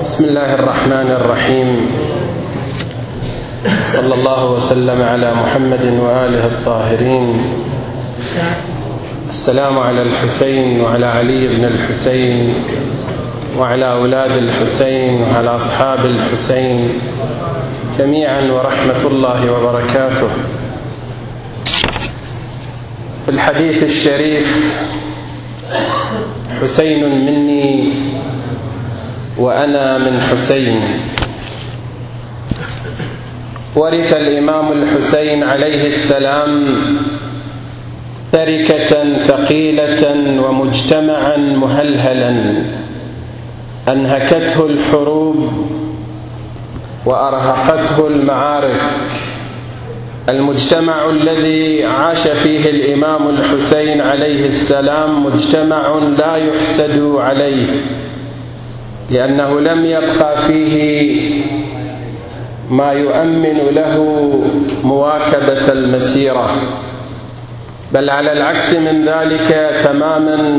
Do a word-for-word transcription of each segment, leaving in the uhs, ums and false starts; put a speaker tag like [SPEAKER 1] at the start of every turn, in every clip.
[SPEAKER 1] بسم الله الرحمن الرحيم. صلى الله وسلم على محمد وآله الطاهرين. السلام على الحسين وعلى علي بن الحسين وعلى أولاد الحسين وعلى أصحاب الحسين جميعا ورحمة الله وبركاته. في الحديث الشريف: حسين مني وأنا من حسين. ورث الإمام الحسين عليه السلام تركة ثقيلة ومجتمعا مهلهلا أنهكته الحروب وأرهقته المعارك. المجتمع الذي عاش فيه الإمام الحسين عليه السلام مجتمع لا يحسد عليه، لأنه لم يبقى فيه ما يؤمن له مواكبة المسيرة، بل على العكس من ذلك تماما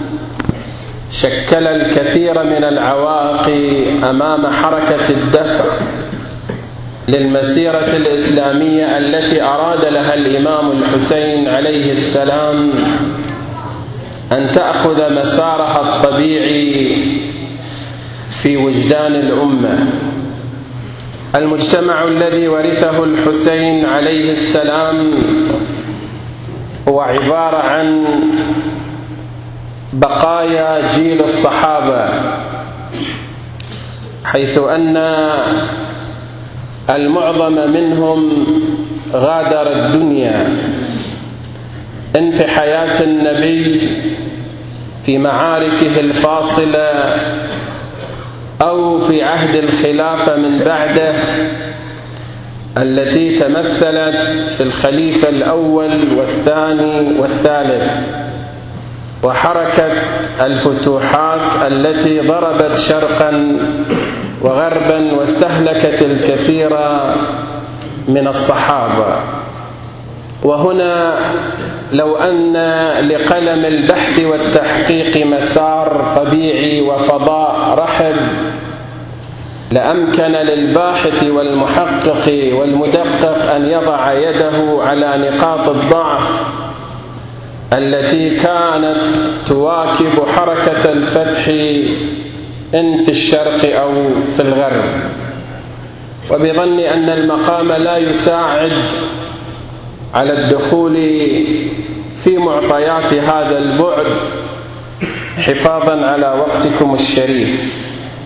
[SPEAKER 1] شكل الكثير من العوائق أمام حركة الدفع للمسيرة الإسلامية التي أراد لها الإمام الحسين عليه السلام أن تأخذ مسارها الطبيعي في وجدان الأمة. المجتمع الذي ورثه الحسين عليه السلام هو عبارة عن بقايا جيل الصحابة، حيث أن المعظم منهم غادر الدنيا إن في حياة النبي في معاركه الفاصلة أو في عهد الخلافة من بعده التي تمثلت في الخليفة الأول والثاني والثالث، وحركة الفتوحات التي ضربت شرقا وغربا واستهلكت الكثير من الصحابة. وهنا لو أن لقلم البحث والتحقيق مسار طبيعي وفضاء رحب لأمكن للباحث والمحقق والمدقق أن يضع يده على نقاط الضعف التي كانت تواكب حركة الفتح إن في الشرق أو في الغرب. وبظن أن المقام لا يساعد على الدخول في معطيات هذا البعد حفاظا على وقتكم الشريف،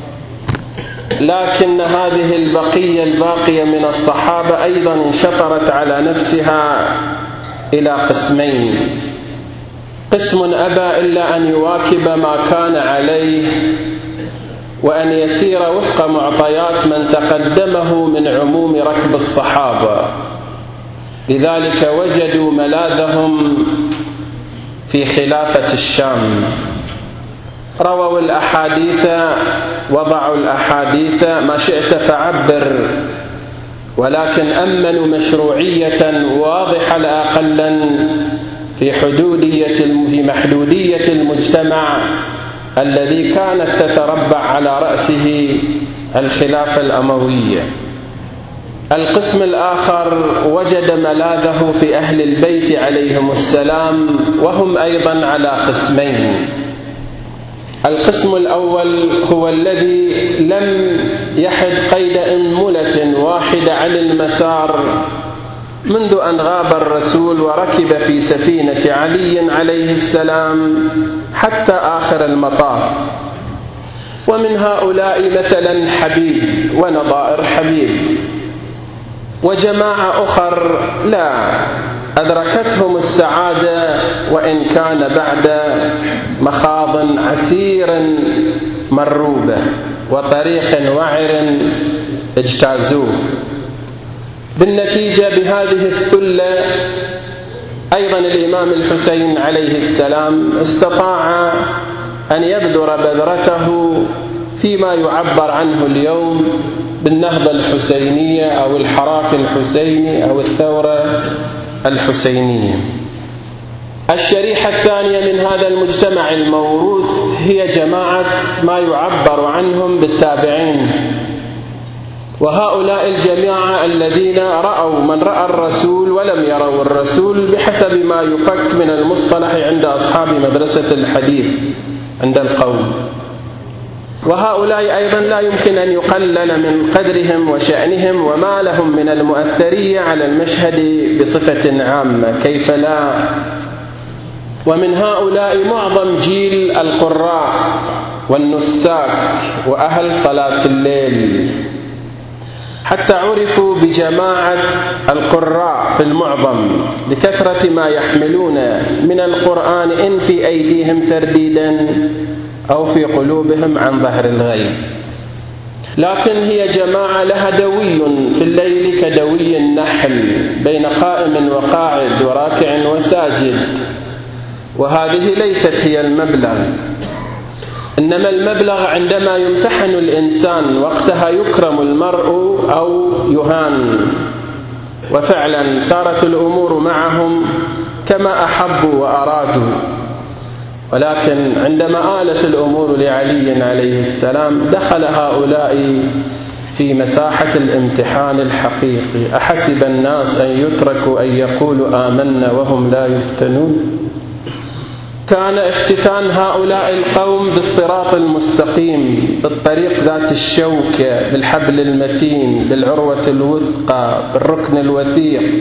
[SPEAKER 1] لكن هذه البقية الباقية من الصحابة أيضا انشطرت على نفسها إلى قسمين: قسم أبى إلا أن يواكب ما كان عليه وأن يسير وفق معطيات من تقدمه من عموم ركب الصحابة، لذلك وجدوا ملاذهم في خلافة الشام. رووا الأحاديث، وضعوا الأحاديث ما شئت فعبر، ولكن أمنوا مشروعية واضحة لا أقل في حدودية في محدودية المجتمع الذي كانت تتربع على رأسه الخلافة الأموية. القسم الآخر وجد ملاذه في أهل البيت عليهم السلام، وهم أيضا على قسمين: القسم الأول هو الذي لم يحد قيد أنملة واحدة عن المسار منذ أن غاب الرسول وركب في سفينة علي عليه السلام حتى آخر المطاف. ومن هؤلاء مثلا حبيب ونظائر حبيب، وجماعة أخر لا أدركتهم السعادة وإن كان بعد مخاض عسير مروبة وطريق وعر اجتازوه. بالنتيجة بهذه الثلة أيضا الإمام الحسين عليه السلام استطاع أن يبذر بذرته فيما يعبر عنه اليوم بالنهضة الحسينية أو الحراك الحسيني أو الثورة الحسينية. الشريحة الثانية من هذا المجتمع الموروث هي جماعة ما يعبر عنهم بالتابعين، وهؤلاء الجماعة الذين رأوا من رأى الرسول ولم يروا الرسول بحسب ما يفك من المصطلح عند أصحاب مدرسة الحديث عند القوم. وهؤلاء أيضا لا يمكن أن يقلل من قدرهم وشأنهم وما لهم من المؤثرية على المشهد بصفة عامة، كيف لا؟ ومن هؤلاء معظم جيل القراء والنساك وأهل صلاة الليل، حتى عرفوا بجماعة القراء في المعظم لكثرة ما يحملون من القرآن إن في أيديهم ترديدا أو في قلوبهم عن ظهر الغيب. لكن هي جماعة لها دوي في الليل كدوي النحل بين قائم وقاعد وراكع وساجد، وهذه ليست هي المبلغ، إنما المبلغ عندما يمتحن الإنسان وقتها يكرم المرء أو يهان. وفعلا صارت الأمور معهم كما أحبوا وأرادوا، ولكن عندما آلت الأمور لعلي عليه السلام دخل هؤلاء في مساحة الامتحان الحقيقي. أحسب الناس أن يتركوا أن يقولوا آمنا وهم لا يفتنون؟ كان افتتان هؤلاء القوم بالصراط المستقيم، بالطريق ذات الشوكة، بالحبل المتين، بالعروة الوثقى، بالركن الوثيق،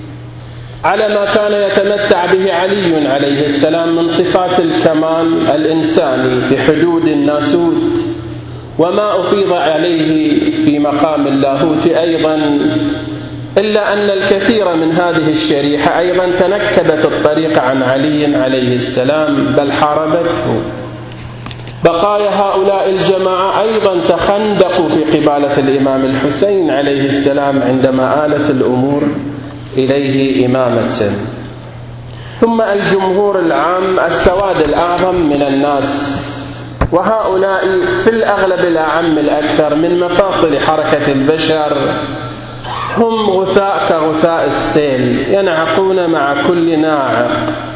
[SPEAKER 1] على ما كان يتمتع به علي عليه السلام من صفات الكمال الإنساني في حدود الناسوت، وما أفيض عليه في مقام اللاهوت أيضا، إلا أن الكثير من هذه الشريحة أيضا تنكبت الطريق عن علي عليه السلام بل حاربته. بقايا هؤلاء الجماعة أيضا تخندقوا في قبالة الإمام الحسين عليه السلام عندما آلت الأمور إليه إمامة. ثم الجمهور العام، السواد الأعظم من الناس، وهؤلاء في الأغلب الأعم الأكثر من مفاصل حركة البشر، هم غثاء كغثاء السيل ينعقون مع كل ناعق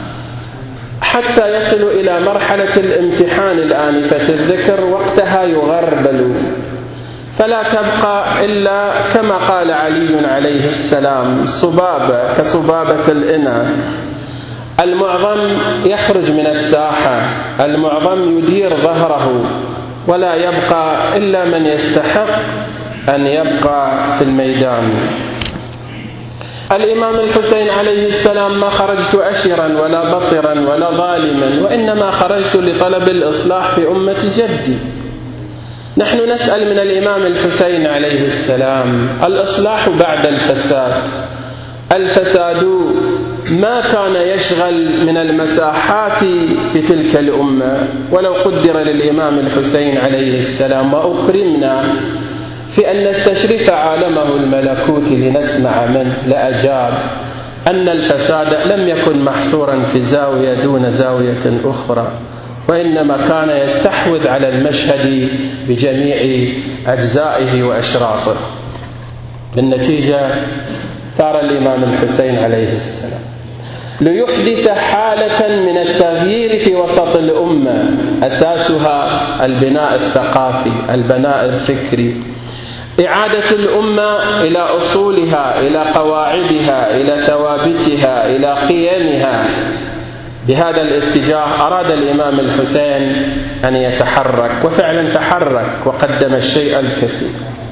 [SPEAKER 1] حتى يصلوا إلى مرحلة الامتحان الآنفة الذكر، وقتها يغربلوا فلا تبقى إلا كما قال علي عليه السلام صبابة كصبابة الإناء. المعظم يخرج من الساحة، المعظم يدير ظهره، ولا يبقى إلا من يستحق أن يبقى في الميدان. الإمام الحسين عليه السلام: ما خرجت أشرا ولا بطرا ولا ظالما، وإنما خرجت لطلب الإصلاح في أمة جدي. نحن نسأل من الإمام الحسين عليه السلام الإصلاح بعد الفساد. الفساد ما كان يشغل من المساحات في تلك الأمة، ولو قدر للإمام الحسين عليه السلام وأكرمنا في أن نستشرف عالمه الملكوت لنسمع منه لأجاب أن الفساد لم يكن محصورا في زاوية دون زاوية أخرى، وإنما كان يستحوذ على المشهد بجميع أجزائه وأشراطه. بالنتيجة ثار الإمام الحسين عليه السلام ليحدث حالة من التغيير في وسط الأمة، أساسها البناء الثقافي، البناء الفكري، إعادة الأمة إلى أصولها، إلى قواعدها، إلى ثوابتها، إلى قيمها. بهذا الاتجاه أراد الإمام الحسين أن يتحرك، وفعلا تحرك وقدم الشيء الكثير.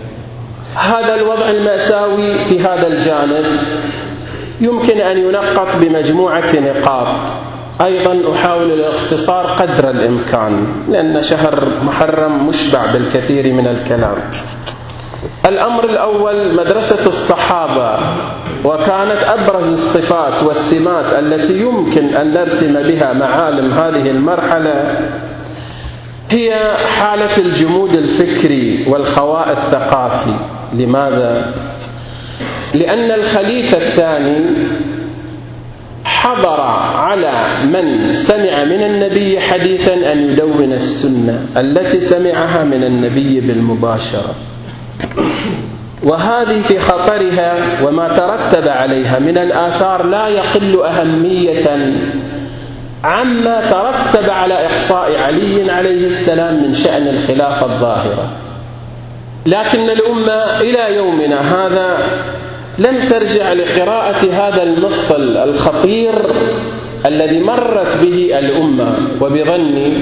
[SPEAKER 1] هذا الوضع المأساوي في هذا الجانب يمكن أن ينقط بمجموعة نقاط، أيضا أحاول الاختصار قدر الإمكان لأن شهر محرم مشبع بالكثير من الكلام. الأمر الأول مدرسة الصحابة، وكانت أبرز الصفات والسمات التي يمكن أن نرسم بها معالم هذه المرحلة هي حالة الجمود الفكري والخواء الثقافي. لماذا؟ لأن الخليفة الثاني حضر على من سمع من النبي حديثا أن يدون السنة التي سمعها من النبي بالمباشرة، وهذه في خطرها وما ترتب عليها من الآثار لا يقل أهمية عما ترتب على إقصاء علي عليه السلام من شأن الخلافة الظاهرة. لكن الأمة إلى يومنا هذا لم ترجع لقراءة هذا المفصل الخطير الذي مرت به الأمة، وبظني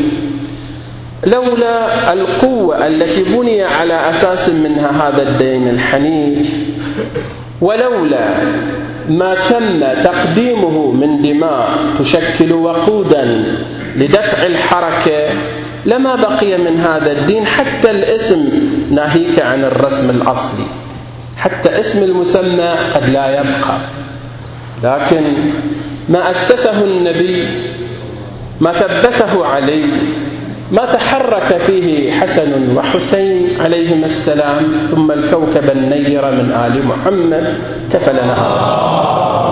[SPEAKER 1] لولا القوة التي بني على أساس منها هذا الدين الحنيف، ولولا ما تم تقديمه من دماء تشكل وقودا لدفع الحركة، لما بقي من هذا الدين حتى الاسم، ناهيك عن الرسم الأصلي. حتى اسم المسمى قد لا يبقى، لكن ما أسسه النبي، ما ثبته عليه، ما تحرك فيه حسن وحسين عليهما السلام، ثم الكوكب النير من آل محمد، كفى لنا هذا.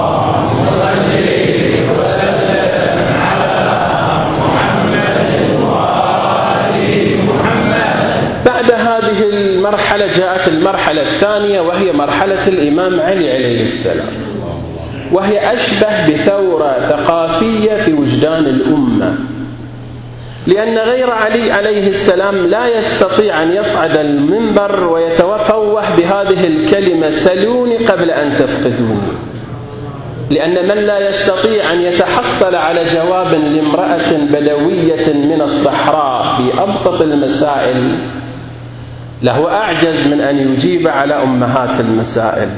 [SPEAKER 1] بعد هذه المرحلة جاءت المرحلة الثانية، وهي مرحلة الإمام علي عليه السلام، وهي أشبه بثورة ثقافية في وجدان الأمة، لأن غير علي عليه السلام لا يستطيع أن يصعد المنبر ويتفوه بهذه الكلمة سلوني قبل أن تفقدوني، لأن من لا يستطيع أن يتحصل على جواب لامرأة بدوية من الصحراء في أبسط المسائل له أعجز من أن يجيب على أمهات المسائل.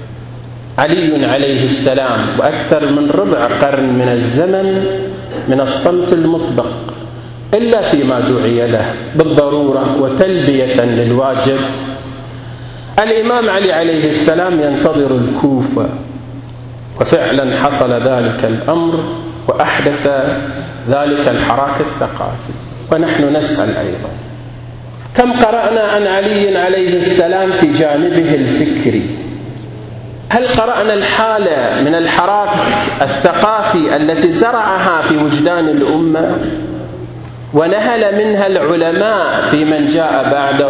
[SPEAKER 1] علي عليه السلام وأكثر من ربع قرن من الزمن من الصمت المطبق، إلا فيما دعي له بالضرورة وتلبية للواجب. الإمام علي عليه السلام ينتظر الكوفة، وفعلا حصل ذلك الأمر وأحدث ذلك الحراك الثقافي. ونحن نسأل أيضا، كم قرأنا عن علي عليه السلام في جانبه الفكري؟ هل قرأنا الحالة من الحراك الثقافي التي زرعها في وجدان الأمة ونهل منها العلماء في من جاء بعده،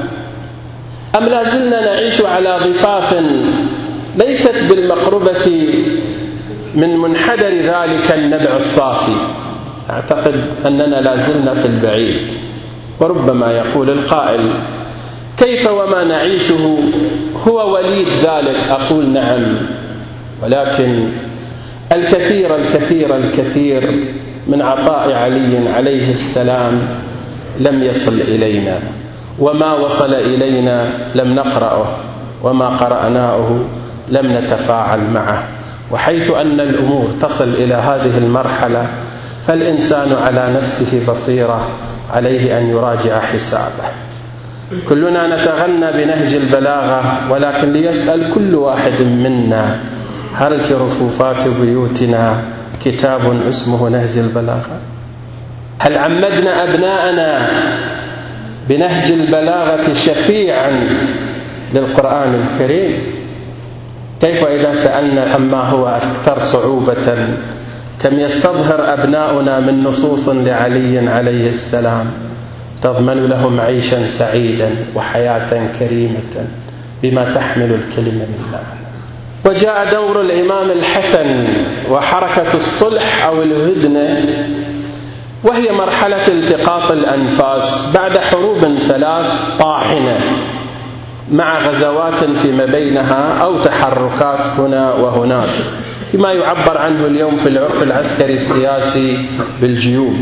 [SPEAKER 1] أم لا زلنا نعيش على ضفاف ليست بالمقربة من منحدر ذلك النبع الصافي؟ أعتقد أننا لا زلنا في البعيد. وربما يقول القائل: كيف وما نعيشه هو وليد ذلك؟ أقول نعم، ولكن الكثير الكثير الكثير من عطاء علي عليه السلام لم يصل إلينا، وما وصل إلينا لم نقرأه، وما قرأناه لم نتفاعل معه. وحيث أن الأمور تصل إلى هذه المرحلة فالإنسان على نفسه بصيرة، عليه أن يراجع حسابه. كلنا نتغنى بنهج البلاغة، ولكن ليسأل كل واحد منا: هل في رفوفات بيوتنا كتاب اسمه نهج البلاغة؟ هل عمدنا أبناءنا بنهج البلاغة شفيعا للقرآن الكريم؟ كيف إذا سألنا عما هو أكثر صعوبة، كم يستظهر أبناؤنا من نصوص لعلي عليه السلام تضمن لهم عيشا سعيدا وحياة كريمة بما تحمل الكلمة من معنى. وجاء دور الإمام الحسن وحركة الصلح أو الهدنة، وهي مرحلة التقاط الأنفاس بعد حروب ثلاث طاحنة مع غزوات فيما بينها أو تحركات هنا وهناك، فيما يعبر عنه اليوم في العرف العسكري السياسي بالجيوب.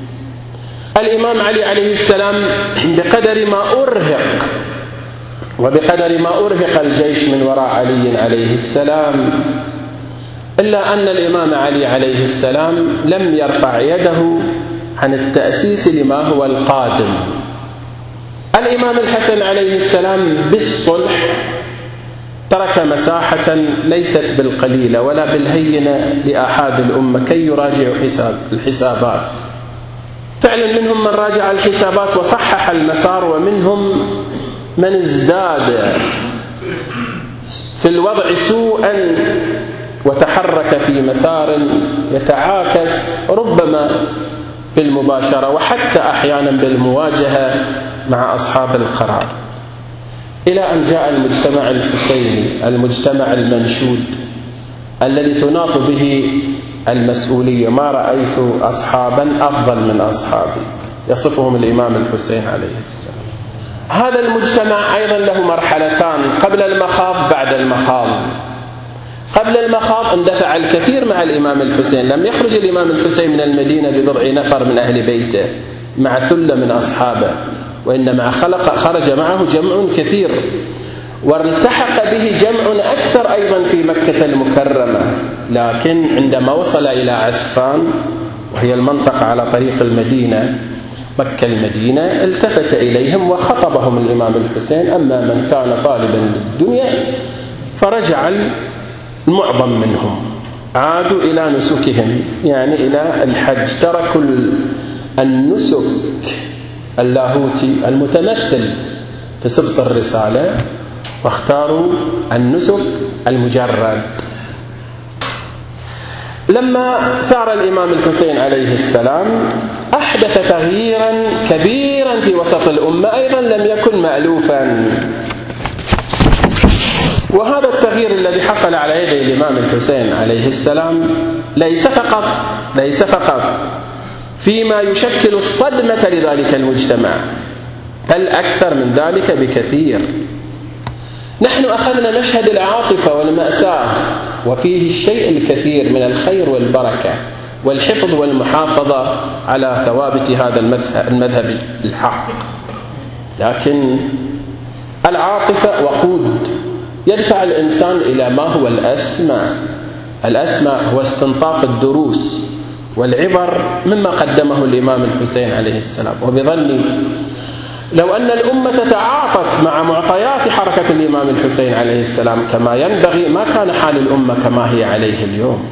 [SPEAKER 1] الإمام علي عليه السلام بقدر ما أرهق وبقدر ما أرهق الجيش من وراء علي عليه السلام، إلا أن الإمام علي عليه السلام لم يرفع يده عن التأسيس لما هو القادم. الإمام الحسن عليه السلام بالصلح ترك مساحة ليست بالقليلة ولا بالهينة لأحد الأمة كي يراجعوا حساب الحسابات. فعلا منهم من راجع الحسابات وصحح المسار، ومنهم من ازداد في الوضع سوءا وتحرك في مسار يتعاكس ربما بالمباشرة وحتى أحيانا بالمواجهة مع أصحاب القرار، إلى أن جاء المجتمع الحسيني، المجتمع المنشود الذي تناط به المسؤولية. ما رأيت أصحابا أفضل من أصحابي، يصفهم الإمام الحسين عليه السلام. هذا المجتمع أيضا له مرحلتان، قبل المخاض بعد المخاض. قبل المخاض اندفع الكثير مع الإمام الحسين، لم يخرج الإمام الحسين من المدينة ببضع نفر من أهل بيته مع ثلة من أصحابه، وإنما خلق خرج معه جمع كثير، والتحق به جمع أكثر أيضا في مكة المكرمة. لكن عندما وصل إلى عسفان وهي المنطقة على طريق المدينة مكة المدينة، التفت إليهم وخطبهم الإمام الحسين. أما من كان طالبا للدنيا فرجع المعظم منهم، عادوا إلى نسكهم، يعني إلى الحج، تركوا النسك اللاهوتي المتمثل في سبط الرسالة واختاروا النسك المجرد. لما ثار الإمام الحسين عليه السلام أحدث تغييرا كبيرا في وسط الأمة أيضا لم يكن مألوفا. وهذا التغيير الذي حصل على يدي الإمام الحسين عليه السلام ليس فقط ليس فقط فيما يشكل الصدمة لذلك المجتمع، بل أكثر من ذلك بكثير. نحن أخذنا مشهد العاطفة والمأساة وفيه الشيء الكثير من الخير والبركة والحفظ والمحافظة على ثوابت هذا المذهب الحق. لكن العاطفة وقود يدفع الإنسان إلى ما هو الأسمى. الأسمى هو استنطاق الدروس والعبر مما قدمه الإمام الحسين عليه السلام. وبظني لو أن الأمة تعاطت مع معطيات حركة الإمام الحسين عليه السلام كما ينبغي ما كان حال الأمة كما هي عليه اليوم،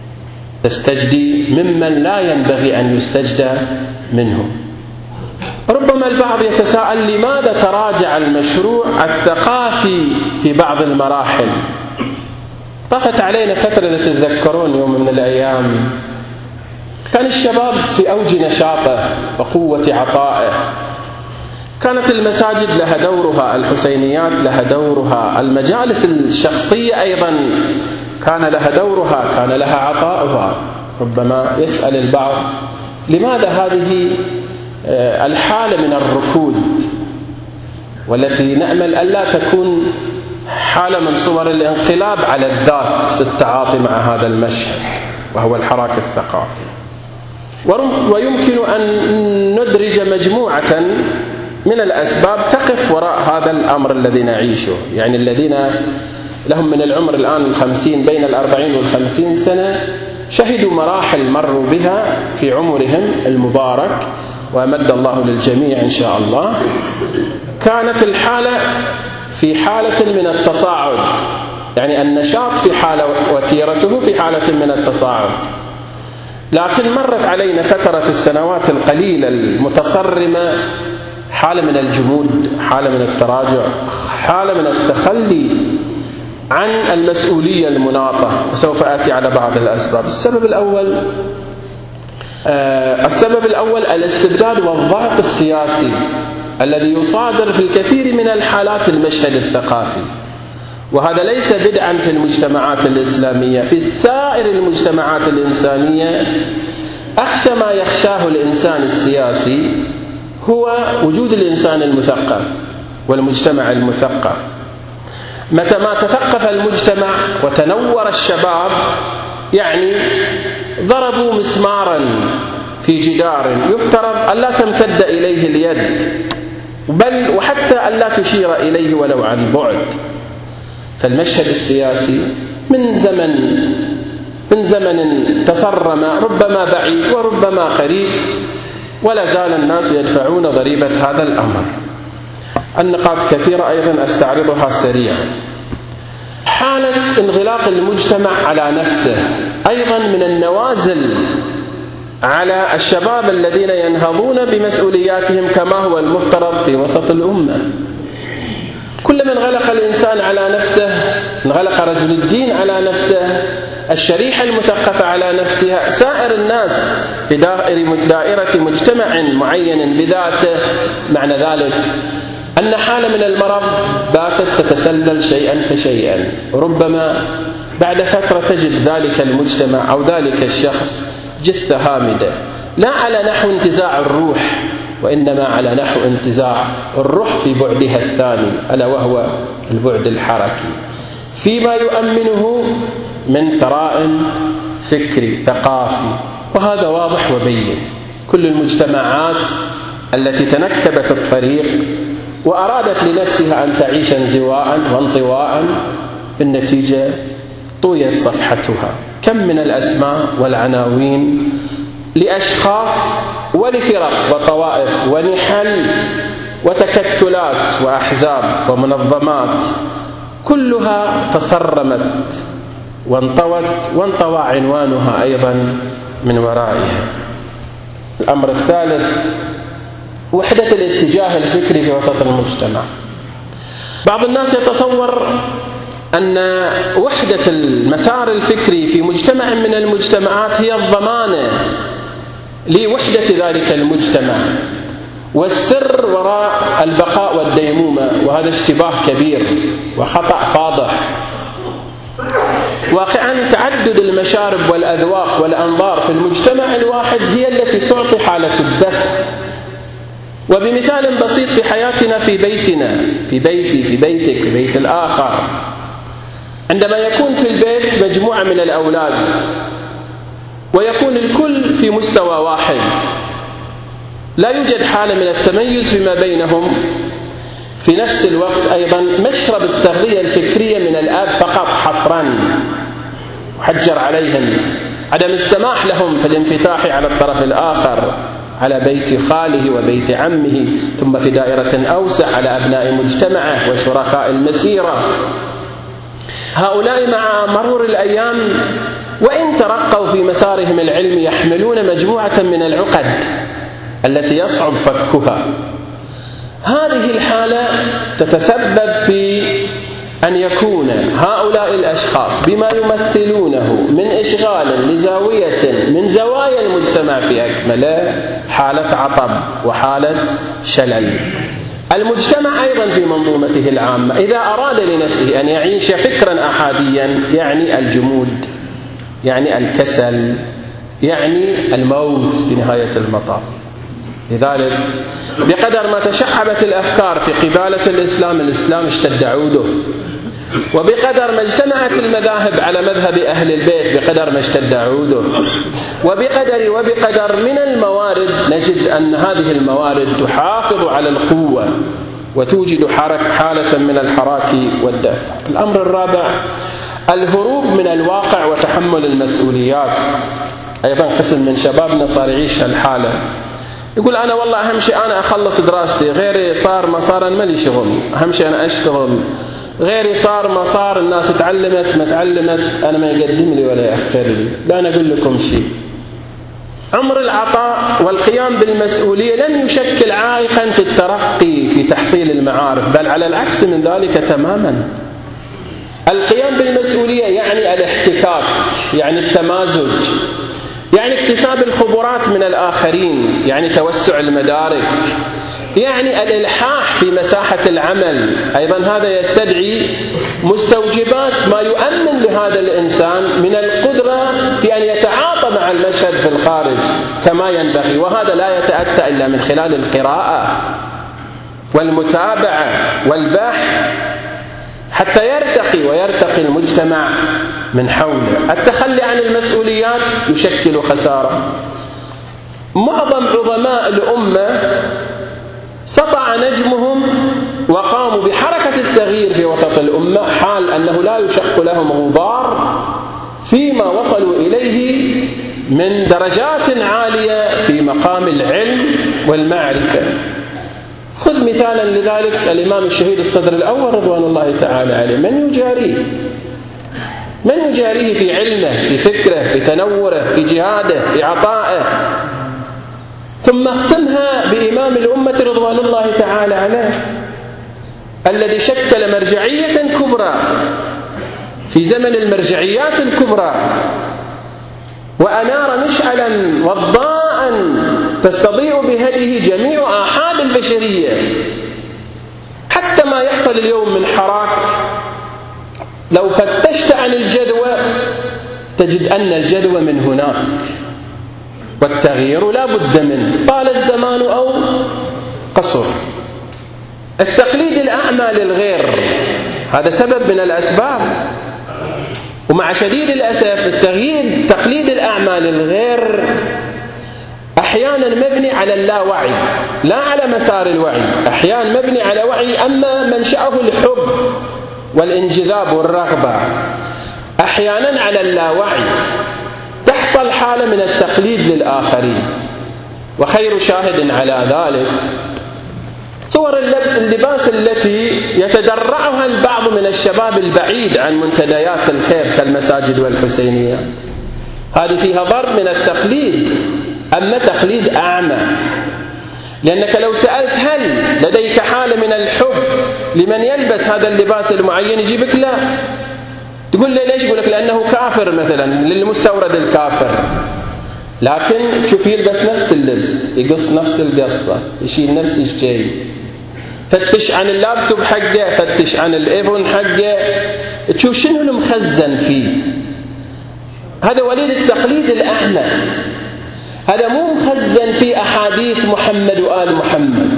[SPEAKER 1] تستجدي ممن لا ينبغي أن يستجدى منهم. ربما البعض يتساءل لماذا تراجع المشروع الثقافي في بعض المراحل. طافت علينا فترة تتذكرون يوم من الأيام كان الشباب في أوج نشاطه وقوة عطائه، كانت المساجد لها دورها، الحسينيات لها دورها، المجالس الشخصية أيضا كان لها دورها، كان لها عطاؤها. ربما يسأل البعض لماذا هذه الحالة من الركود، والتي نأمل ألا تكون حالة من صور الانقلاب على الذات في التعاطي مع هذا المشهد وهو الحراك الثقافي. ويمكن أن ندرج مجموعة من الأسباب تقف وراء هذا الأمر الذي نعيشه. يعني الذين لهم من العمر الآن الخمسين، بين الأربعين والخمسين سنة، شهدوا مراحل مروا بها في عمرهم المبارك، وأمد الله للجميع إن شاء الله. كانت الحالة في حالة من التصاعد، يعني النشاط في حالة وتيرته في حالة من التصاعد. لكن مرت علينا فترة السنوات القليلة المتصرمة حالة من الجمود، حالة من التراجع، حالة من التخلي عن المسؤولية المناطة. سوف آتي على بعض الأسباب. السبب الأول آه السبب الأول الاستبداد والضغط السياسي الذي يصادر في الكثير من الحالات المشهد الثقافي. وهذا ليس بدعا في المجتمعات الإسلامية، في سائر المجتمعات الإنسانية. أخشى ما يخشاه الإنسان السياسي هو وجود الإنسان المثقف والمجتمع المثقف. متى ما تثقف المجتمع وتنور الشباب، يعني ضربوا مسمارا في جدار يفترض ألا تمتد إليه اليد، بل وحتى ألا تشير إليه ولو عن بعد. فالمشهد السياسي من زمن من زمن تصرم، ربما بعيد وربما قريب، ولا زال الناس يدفعون ضريبة هذا الأمر. النقاط كثيرة أيضا أستعرضها سريعا. حالة انغلاق المجتمع على نفسه أيضا من النوازل على الشباب الذين ينهضون بمسؤولياتهم كما هو المفترض في وسط الأمة. كلما انغلق الإنسان على نفسه، انغلق رجل الدين على نفسه، الشريحة المثقفة على نفسها، سائر الناس في دائرة مجتمع معين بذاته، معنى ذلك أن حالة من المرض باتت تتسلل شيئا فشيئا. ربما بعد فترة تجد ذلك المجتمع أو ذلك الشخص جثة هامدة، لا على نحو انتزاع الروح، وإنما على نحو انتزاع الروح في بعدها الثاني، ألا وهو البعد الحركي، فيما يؤمنه من ثراء فكري ثقافي. وهذا واضح وبين. كل المجتمعات التي تنكبت الطريق وأرادت لنفسها أن تعيش انزواء وانطواء، بالنتيجة طويت صفحتها. كم من الأسماء والعناوين لأشخاص ولفرق وطوائف ونحل وتكتلات وأحزاب ومنظمات، كلها تصرمت وانطوت، وانطوى عنوانها أيضا من ورائها. الأمر الثالث وحدة الاتجاه الفكري في وسط المجتمع. بعض الناس يتصور أن وحدة المسار الفكري في مجتمع من المجتمعات هي الضمانة لوحدة ذلك المجتمع والسر وراء البقاء والديمومة، وهذا اشتباه كبير وخطأ فاضح. واقعا تعدد المشارب والأذواق والأنظار في المجتمع الواحد هي التي تعطي حالة الدفء. وبمثال بسيط في حياتنا في بيتنا، في بيتي، في بيتك، في بيت الآخر، عندما يكون في البيت مجموعة من الأولاد ويكون الكل في مستوى واحد، لا يوجد حالة من التميز فيما بينهم. في نفس الوقت أيضا مشرب التغذية الفكرية من الآب فقط حصرا، وحجر عليهم عدم السماح لهم في الانفتاح على الطرف الآخر، على بيت خاله وبيت عمه، ثم في دائرة أوسع على أبناء مجتمعه وشركاء المسيرة. هؤلاء مع مرور الأيام وإن ترقوا في مسارهم العلمي يحملون مجموعة من العقد التي يصعب فكها. هذه الحالة تتسبب في أن يكون هؤلاء الأشخاص بما يمثلونه من إشغال لزاوية من زوايا المجتمع في أكمله حالة عطب وحالة شلل. المجتمع أيضا في منظومته العامة إذا أراد لنفسه أن يعيش فكرا أحاديا يعني الجمود، يعني الكسل، يعني الموت في نهاية المطاف. لذلك بقدر ما تشعبت الأفكار في قبالة الإسلام، الإسلام اشتد عوده، وبقدر ما اجتمعت المذاهب على مذهب أهل البيت بقدر ما اشتد عوده، وبقدر وبقدر من الموارد نجد أن هذه الموارد تحافظ على القوة وتوجد حالة من الحراك والدفع. الأمر الرابع الهروب من الواقع وتحمل المسؤوليات. أيضا قسم من شبابنا صار يعيش هالحالة، يقول أنا والله أهم شيء أنا أخلص دراستي، غيري صار ما صار أنا مالي شغل، أهم شيء أنا أشتغل، غيري صار ما صار الناس تعلمت ما تعلمت أنا ما يقدم لي ولا يأخر لي. لا أنا أقول لكم شيء، عمر العطاء والقيام بالمسؤولية لم يشكل عائقا في الترقي في تحصيل المعارف، بل على العكس من ذلك تماما. القيام بالمسؤولية يعني الاحتكاك، يعني التمازج، يعني اكتساب الخبرات من الآخرين، يعني توسع المدارك، يعني الإلحاح في مساحة العمل. أيضا هذا يستدعي مستوجبات ما يؤمن لهذا الإنسان من القدرة في أن يتعاطى مع المشهد في الخارج كما ينبغي، وهذا لا يتأتى إلا من خلال القراءة والمتابعة والبحث حتى يرتقي ويرتقي المجتمع من حوله. التخلي عن المسؤوليات يشكل خسارة. معظم عظماء الأمة سطع نجمهم وقاموا بحركة التغيير في وسط الأمة، حال أنه لا يشق لهم غبار فيما وصلوا إليه من درجات عالية في مقام العلم والمعرفة. خذ مثالا لذلك الإمام الشهيد الصدر الأول رضوان الله تعالى عليه، من يجاريه؟ من يجاريه في علمه، في فكره، في تنوره، في جهاده، في عطائه؟ ثم اختمها بإمام الأمة رضوان الله تعالى عليه الذي شكل مرجعية كبرى في زمن المرجعيات الكبرى، وأنار مشعلا وضاء تستضيء بهديه جميع آحاد البشرية. حتى ما يحصل اليوم من حراك لو فتشت عن الجدوى تجد أن الجدوى من هناك، والتغيير لا بد منه طال الزمان أو قصر. التقليد الأعمى للغير هذا سبب من الأسباب، ومع شديد الأسف التغيير تقليد الأعمى للغير أحيانا مبني على اللاوعي لا على مسار الوعي، أحيانا مبني على وعي أما منشأه الحب والانجذاب والرغبة، أحيانا على اللاوعي تحصل حالة من التقليد للآخرين. وخير شاهد على ذلك صور اللباس التي يتدرعها البعض من الشباب البعيد عن منتديات الخير كالمساجد والحسينيات، هذه فيها ضرب من التقليد، أما تقليد أعمى. لأنك لو سألت هل لديك حالة من الحب لمن يلبس هذا اللباس المعين يجيبك لا. تقول لي ليش؟ يقول لك لأنه كافر مثلا، للمستورد الكافر. لكن شوف يلبس نفس اللبس، يقص نفس القصة، يشيل نفس الشيء، فتش عن اللابتوب حقه، فتش عن الايفون حقه، تشوف شنو المخزن فيه. هذا وليد التقليد الأعمى، هذا مو مخزن في أحاديث محمد وآل محمد.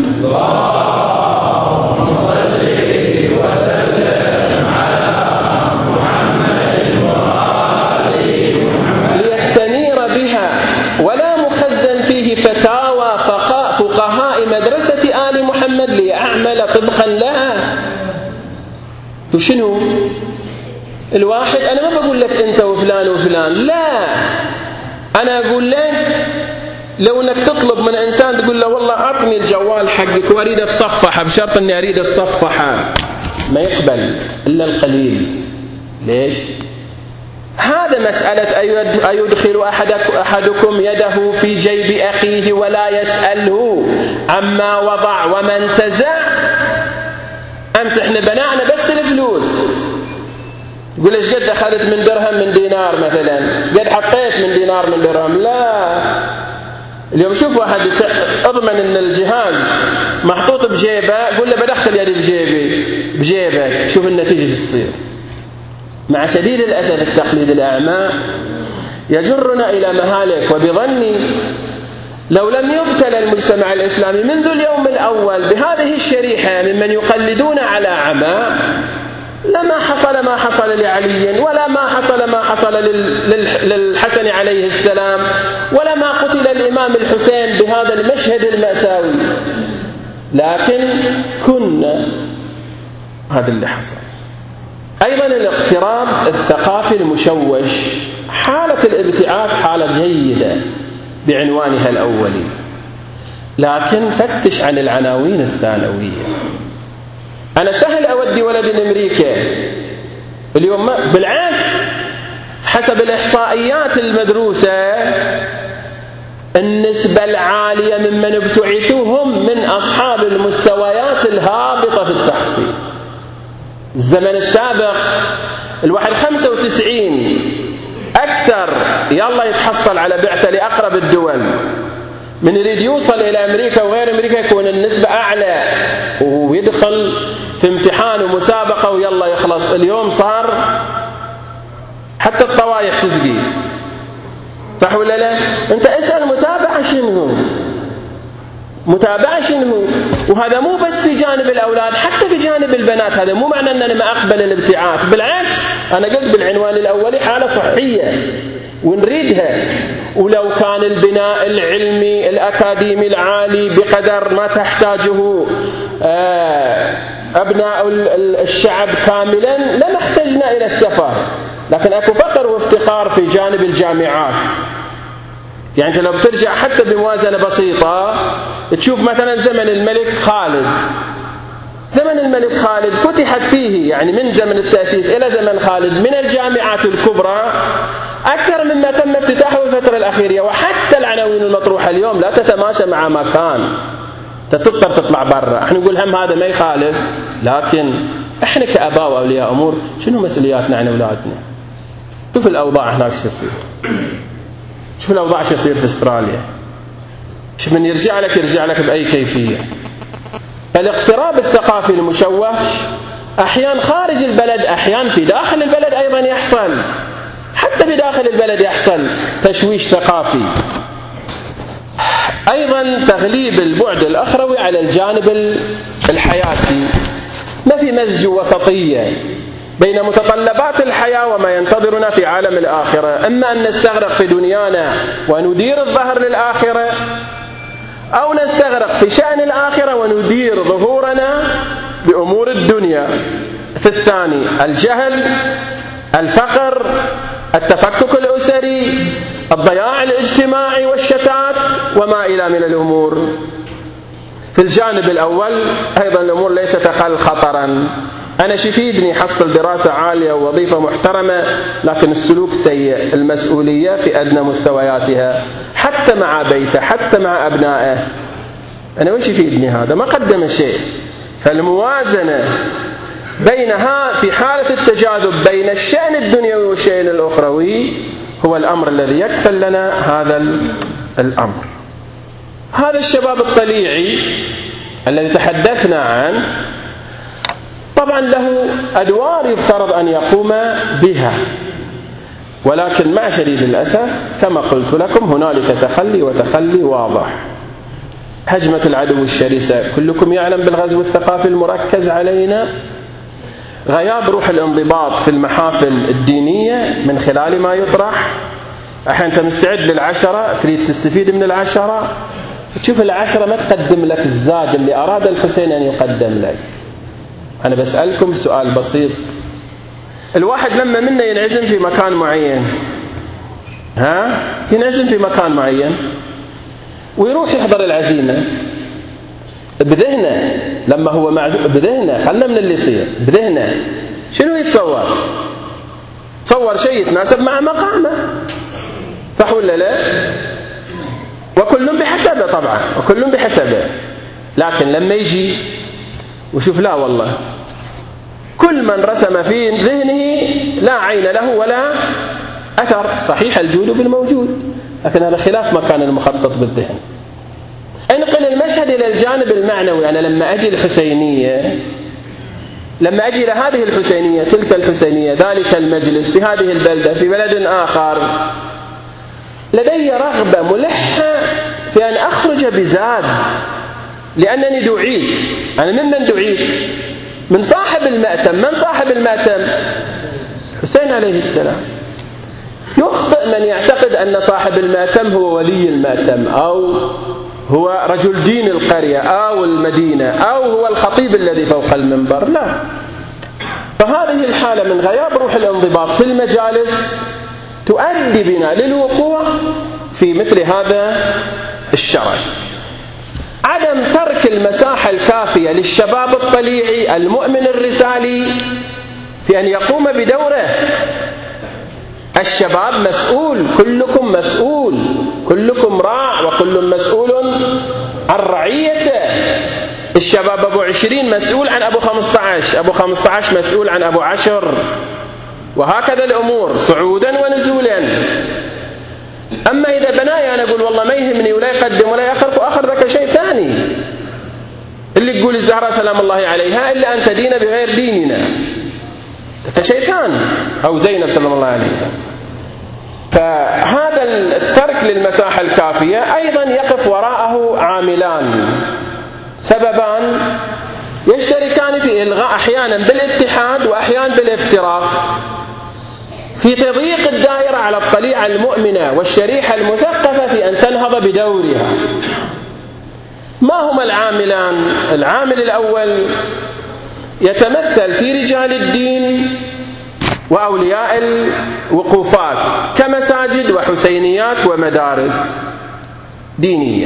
[SPEAKER 1] اللهم صل وسلم على محمد وآل محمد ليستنير بها، ولا مخزن فيه فتاوى فقهاء مدرسة آل محمد ليعمل طبقا لها. وشنو الواحد؟ أنا ما بقول لك أنت وفلان وفلان، لا، أنا أقول لك لو أنك تطلب من إنسان تقول له والله أعطني الجوال حقك وأريد أتصفحه بشرط أني أريد أتصفحه، ما يقبل إلا القليل. ليش؟ هذا مسألة أيدخل أحدك أحدكم يده في جيب أخيه ولا يسأله عما وضع وما انتزع. أمس إحنا بناءنا بس الفلوس، يقول إيش قد أخذت من درهم من دينار مثلا، إيش قد حطيت من دينار من درهم. لا، اليوم شوف واحد أضمن أن الجهاز محطوط بجيبه، قول له بدخل يدي بجيبي بجيبك، شوف النتيجة تصير. مع شديد الأسف التقليد الأعمى يجرنا إلى مهالك. وبظني لو لم يبتلى المجتمع الإسلامي منذ اليوم الأول بهذه الشريحة ممن يقلدون على عمى لما حصل ما حصل لعلي، ولا ما حصل ما حصل للحسن عليه السلام، ولا ما قتل الإمام الحسين بهذا المشهد المأساوي. لكن كنا هذا اللي حصل. أيضا الاقتراب الثقافي المشوش، حالة الابتعاث حالة جيدة بعنوانها الأولي، لكن فتش عن العناوين الثانوية. أنا سهل أودي ولدي لأمريكا اليوم، بالعكس حسب الإحصائيات المدروسة النسبة العالية ممن ابتعثوا هم من أصحاب المستويات الهابطة في التحصيل. الزمن السابق الواحد خمسة وتسعين أكثر يلا يتحصل على بعثة لأقرب الدول، من يريد يوصل إلى أمريكا وغير أمريكا يكون النسبة أعلى ويدخل في امتحان ومسابقة ويلا يخلص. اليوم صار حتى الطوايح تسقي، صح ولا لا؟ أنت اسأل متابعة شنو؟ متابعة شنو؟ وهذا مو بس في جانب الأولاد، حتى في جانب البنات. هذا مو معنى أننا ما أقبل الابتعاث، بالعكس أنا قلت بالعنوان الأولي حالة صحية ونريدها. ولو كان البناء العلمي الأكاديمي العالي بقدر ما تحتاجه أبناء الشعب كاملا لما احتجنا إلى السفر، لكن أكو فقر وافتقار في جانب الجامعات. يعني أنت لو بترجع حتى بموازنة بسيطة تشوف مثلا زمن الملك خالد، زمن الملك خالد فتحت فيه يعني من زمن التأسيس إلى زمن خالد من الجامعات الكبرى أكثر مما تم افتتاحه الفترة الأخيرة. وحتى العناوين المطروحة اليوم لا تتماشى مع مكان، تضطر تطلع برا. احنا نقول هم هذا ما يخالف، لكن احنا كأباء وأولياء أمور شنو مسؤولياتنا عن أولادنا؟ شوف الأوضاع هناك شو يصير، شوف الأوضاع شو يصير في أستراليا، شوف من يرجع لك يرجع لك بأي كيفية. الاقتراب الثقافي المشوش أحيان خارج البلد، أحيان في داخل البلد أيضا يحصل، حتى في داخل البلد يحصل تشويش ثقافي. أيضا تغليب البعد الأخروي على الجانب الحياتي، ما في مزج وسطية بين متطلبات الحياة وما ينتظرنا في عالم الآخرة. إما أن نستغرق في دنيانا وندير الظهر للآخرة، أو نستغرق في شأن الآخرة وندير ظهورنا بأمور الدنيا. في الثاني الجهل، الفقر، التفكك الأسري، الضياع الاجتماعي والشتات وما إلى من الأمور. في الجانب الأول أيضا الأمور ليست أقل خطرا. أنا شفيدني حصل دراسة عالية ووظيفة محترمة، لكن السلوك سيء، المسؤولية في أدنى مستوياتها، حتى مع بيته، حتى مع أبنائه. أنا وش يفيدني هذا؟ ما قدم شيء. فالموازنة بينها في حالة التجاذب بين الشأن الدنيوي والشأن الأخروي هو الأمر الذي يكفل لنا هذا الأمر. هذا الشباب الطليعي الذي تحدثنا عنه طبعا له أدوار يفترض أن يقوم بها، ولكن مع شديد الأسف كما قلت لكم هنالك تخلي وتخلي واضح. هجمة العدو الشرسة، كلكم يعلم بالغزو الثقافي المركز علينا، غياب روح الانضباط في المحافل الدينية من خلال ما يطرح. أحيانا أنت مستعد للعشرة، تريد تستفيد من العشرة، تشوف العشرة ما تقدم لك الزاد اللي أراد الحسين أن يقدم لك. أنا بسألكم سؤال بسيط، الواحد لما منا ينعزم في مكان معين، ها ينعزم في مكان معين ويروح يحضر العزيمة بذهنه، لما هو معزوم بذهنه، خلنا من اللي يصير بذهنه شنو يتصور؟ تصور شيء يتناسب مع مقامه، صح ولا لا؟ وكل بحسبه طبعا، وكل بحسبه. لكن لما يجي وشوف لا والله كل من رسم في ذهنه لا عين له ولا أثر. صحيح الجود بالموجود، لكن هذا خلاف ما كان المخطط بالذهن. انقل المشهد إلى الجانب المعنوي. أنا لما أجي الحسينية، لما أجي إلى هذه الحسينية، تلك الحسينية، ذلك المجلس في هذه البلدة في بلد آخر، لدي رغبة ملحة في أن أخرج بزاد، لأنني دعيت. أنا ممن دعيت؟ من صاحب المأتم. من صاحب المأتم؟ حسين عليه السلام. يخطئ من يعتقد أن صاحب المأتم هو ولي المأتم، أو هو رجل دين القرية أو المدينة، أو هو الخطيب الذي فوق المنبر. لا. فهذه الحالة من غياب روح الانضباط في المجالس تؤدي بنا للوقوع في مثل هذا الشرع. عدم ترك المساحة الكافية للشباب الطليعي المؤمن الرسالي في أن يقوم بدوره. الشباب مسؤول، كلكم مسؤول، كلكم راع، وكل مسؤول عن رعيته. الشباب أبو عشرين مسؤول عن أبو خمسة عشر، أبو خمسة عشر مسؤول عن أبو عشر، وهكذا الأمور صعودا ونزولا. أما إذا بناي أنا أقول والله ما يهمني ولا يقدم ولا يأخر، وآخر ذاك شيء ثاني. اللي تقول الزهراء سلام الله عليها إلا أن تدين بغير ديننا، ذاك شيء ثاني، أو زينب سلام الله عليها. فهذا الترك للمساحة الكافية أيضا يقف وراءه عاملان، سببان يشتركان في إلغاء أحيانا بالاتحاد وأحيانا بالافتراق، في تضييق الدائرة على الطليعة المؤمنة والشريحة المثقفة في أن تنهض بدورها. ما هما العاملان؟ العامل الأول يتمثل في رجال الدين وأولياء الوقوفات كمساجد وحسينيات ومدارس دينية.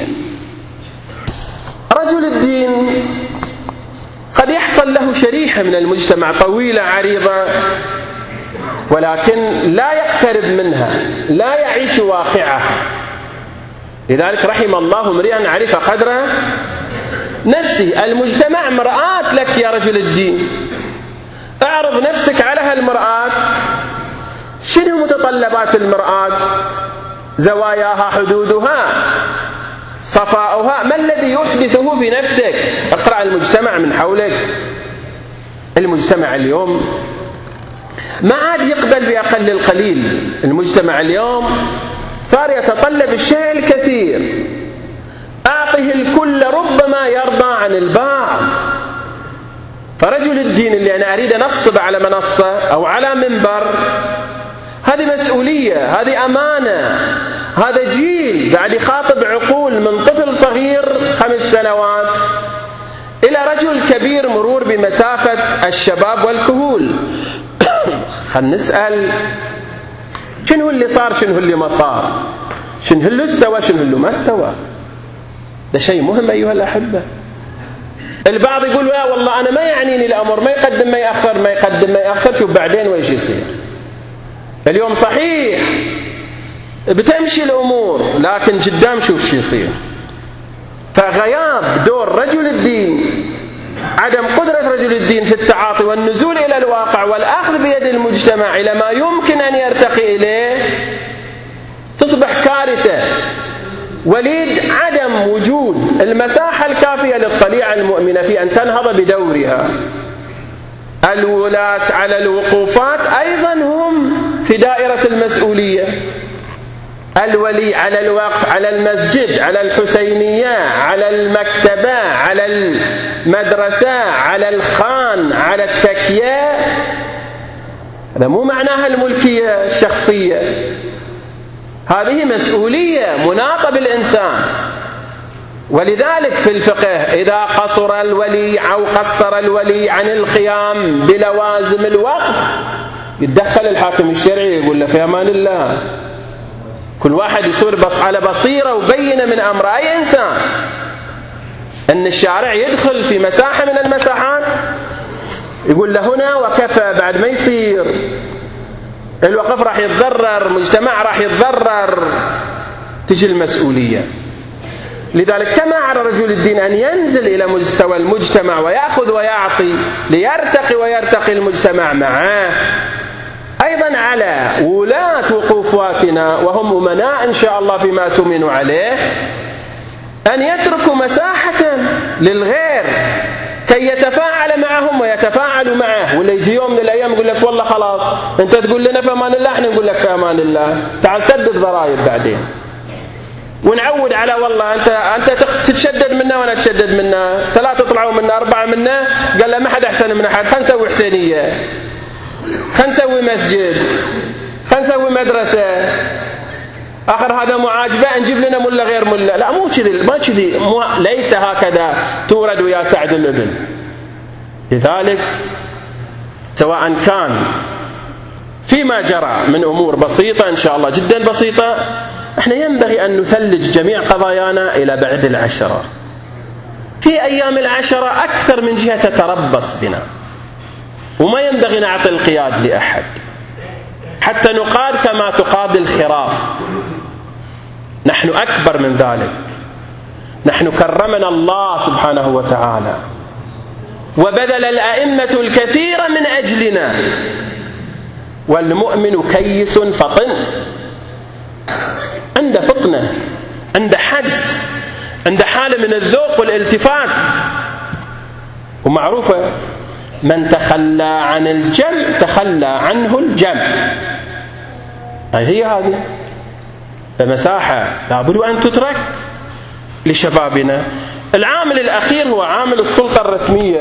[SPEAKER 1] رجل الدين قد يحصل له شريحة من المجتمع طويلة عريضة، ولكن لا يقترب منها، لا يعيش واقعها. لذلك رحم الله امرئا عرف قدر نفسه. المجتمع مرآة لك يا رجل الدين، اعرض نفسك على هالمرآة. شنو متطلبات المرآة؟ زواياها، حدودها، صفاؤها، ما الذي يحدثه في نفسك؟ اقرأ المجتمع من حولك. المجتمع اليوم ما عاد يقبل بأقل القليل. المجتمع اليوم صار يتطلب الشيء الكثير، أعطه الكل ربما يرضى عن البعض. فرجل الدين اللي أنا أريد أنصب على منصة أو على منبر، هذه مسؤولية، هذه أمانة، هذا جيل قاعد يخاطب عقول من طفل صغير خمس سنوات إلى رجل كبير مرور بمسافة الشباب والكهول. خلنا نسأل شنو اللي صار، شنو اللي ما صار، شنو اللي استوى، شنو اللي ما استوى. ده شيء مهم أيها الأحبة. البعض يقول يا والله أنا ما يعنيني الأمر، ما يقدم ما يأخر، ما يقدم ما يأخر، شوف بعدين وإيش يصير. اليوم صحيح بتمشي الأمور، لكن قدام شوف شو يصير. فغياب دور رجل الدين، عدم قدرة رجل الدين في التعاطي والنزول إلى الواقع والأخذ بيد المجتمع إلى ما يمكن أن يرتقي إليه، تصبح كارثة. وليد عدم وجود المساحة الكافية للطليعة المؤمنة في أن تنهض بدورها. الولاة على الوقوفات أيضا هم في دائرة المسؤولية. الولي على الوقف على المسجد، على الحسينية، على المكتبة، على المدرسة، على الخان، على التكية، هذا مو معناها الملكية الشخصية، هذه مسؤولية مناطة بالإنسان. ولذلك في الفقه إذا قصر الولي أو قصر الولي عن القيام بلوازم الوقف، يتدخل الحاكم الشرعي يقول له في أمان الله. كل واحد يصير بص على بصيرة وبينة من أمر أي إنسان أن الشارع يدخل في مساحة من المساحات يقول له هنا وكفى، بعد ما يصير الوقف راح يتضرر، مجتمع راح يتضرر، تجي المسؤولية. لذلك كما على رجل الدين أن ينزل إلى مستوى المجتمع ويأخذ ويعطي ليرتقي ويرتقي المجتمع معه، أيضا على ولاة وقوفاتنا وهم أمناء إن شاء الله فيما تؤمن عليه أن يتركوا مساحة للغير كي يتفاعل معهم ويتفاعلوا معه. ولا يجي يوم من الأيام يقول لك والله خلاص أنت تقول لنا في أمان الله، احنا نقول لك في أمان الله، تعال سدد ضرائب بعدين. ونعود على والله أنت أنت تتشدد منا وأنا أتشدد منا، ثلاثة طلعوا منا، أربعة منا، قال لا ما حد أحسن من أحد، خلينا نسوي حسينية، خلينا نسوي مسجد، خلينا نسوي مدرسة، آخر هذا معاجبة نجيب لنا ملا غير ملا. لا مو كذي، ما كذي، ليس هكذا تورد يا سعد الابن. لذلك سواء كان فيما جرى من أمور بسيطة إن شاء الله جدا بسيطة، احنا ينبغي أن نثلج جميع قضايانا إلى بعد العشرة. في أيام العشرة أكثر من جهة تتربص بنا، وما ينبغي نعطي القياد لأحد حتى نقاد كما تقاد الخراف. نحن أكبر من ذلك، نحن كرمنا الله سبحانه وتعالى وبذل الأئمة الكثير من أجلنا. والمؤمن كيس فطن، عنده فطنة، عنده حدس، عنده حالة من الذوق والالتفات. ومعروفة من تخلى عن الجمع تخلى عنه الجمع. هي هذه فمساحة لابد أن تترك لشبابنا. العامل الأخير هو عامل السلطة الرسمية.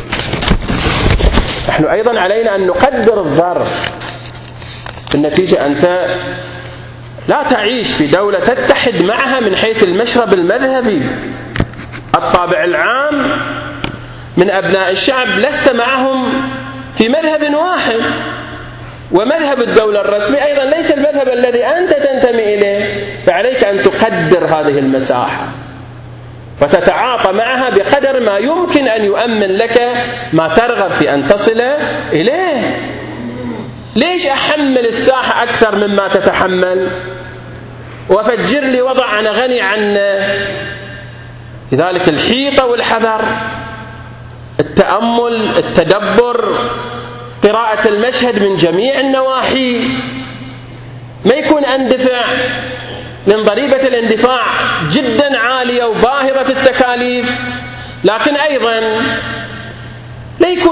[SPEAKER 1] نحن أيضا علينا أن نقدر الظرف. بالنتيجة أنت لا تعيش في دولة تتحد معها من حيث المشرب المذهبي. الطابع العام من أبناء الشعب لست معهم في مذهب واحد، ومذهب الدولة الرسمي أيضا ليس المذهب الذي أنت تنتمي إليه. فعليك أن تقدر هذه المساحة وتتعاطى معها بقدر ما يمكن أن يؤمن لك ما ترغب في أن تصل إليه. ليش أحمل الساحة أكثر مما تتحمل وفجر لي وضع أنا غني عنه؟ لذلك الحيطة والحذر، التأمل، التدبر، قراءة المشهد من جميع النواحي، ما يكون أندفع، لأن ضريبة الاندفاع جدا عالية وباهظة التكاليف. لكن أيضا لا يكون بعد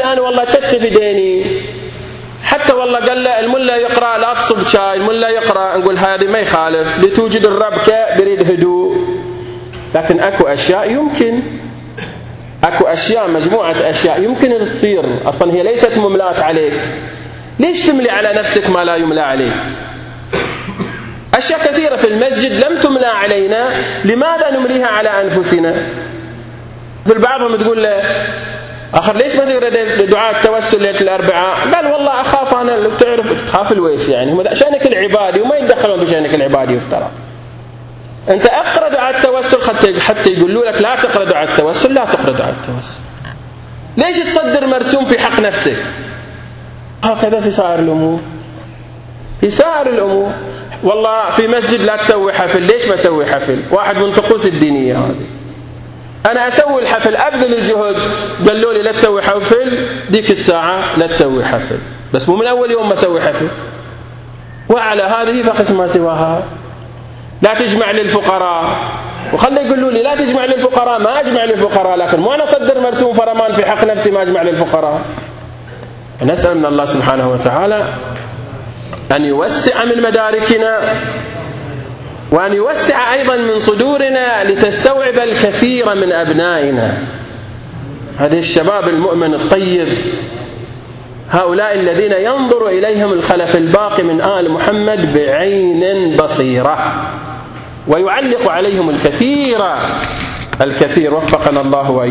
[SPEAKER 1] أنا والله شت في ديني، حتى والله قال له الملا يقرأ لا تصب شاي، الملا يقرأ، نقول هذه ما يخالف لتوجد الربكة بريد هدوء. لكن أكو أشياء يمكن، أكو أشياء مجموعة أشياء يمكن أن تصير أصلا هي ليست مملاة عليك. ليش تملي على نفسك ما لا يملى عليك؟ أشياء كثيرة في المسجد لم تملى علينا، لماذا نمليها على أنفسنا؟ في بعضهم تقول له آخر ليش ما تقرأ دعاء التوسل ليلة الأربعاء؟ قال والله أخاف أنا، لو تعرف تخاف الويش يعني هم شأنك العبادي وما يتدخلون بشأنك العبادي يفترض. أنت أقرأ دعاء التوسل حتى حتى يقولوا لك لا تقرأ دعاء التوسل، لا تقرأ دعاء التوسل. ليش تصدر مرسوم في حق نفسك؟ هكذا في سائر الأمور، في سائر الأمور. والله في مسجد لا تسوي حفل، ليش ما أسوي حفل؟ واحد من طقوس الدينية هذه. أنا أسوي الحفل، أبذل الجهد، قالوا لي لا تسوي حفل، ديك الساعة لا تسوي حفل، بس مو من أول يوم ما أسوي حفل. وعلى هذه فقس ما سواها. لا تجمع للفقراء، وخلي يقولوا لي لا تجمع للفقراء، ما أجمع للفقراء، لكن مو أنا أصدر مرسوم فرمان في حق نفسي ما أجمع للفقراء. نسأل من الله سبحانه وتعالى أن يوسع من مداركنا، وأن يوسع أيضا من صدورنا لتستوعب الكثير من أبنائنا. هذه الشباب المؤمن الطيب، هؤلاء الذين ينظر إليهم الخلف الباقي من آل محمد بعين بصيرة، ويعلق عليهم الكثير الكثير. وفقنا الله وإياكم.